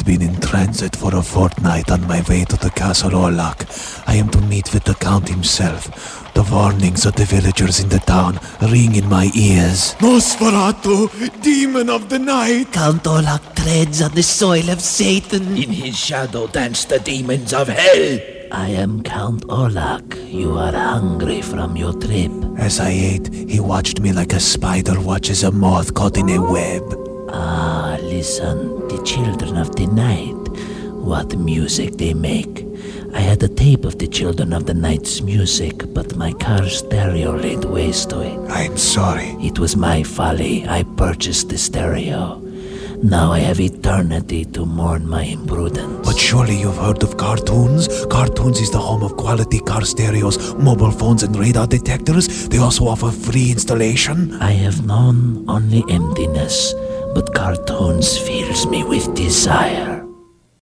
had been in transit for a fortnight on my way to the Castle Orlok. I am to meet with the Count himself. The warnings of the villagers in the town ring in my ears. Nosferatu, demon of the night! Count Orlok treads on the soil of Satan. In his shadow dance the demons of hell. I am Count Orlok. You are hungry from your trip. As I ate, he watched me like a spider watches a moth caught in a web. Ah, listen, the children of the night. What music they make. I had a tape of the Children of the Night's music, but my car stereo laid waste to it. I'm sorry. It was my folly. I purchased the stereo. Now I have eternity to mourn my imprudence. But surely you've heard of Cartoons? Cartoons is the home of quality car stereos, mobile phones and radar detectors. They also offer free installation. I have known only emptiness, but Cartoons fills me with desire.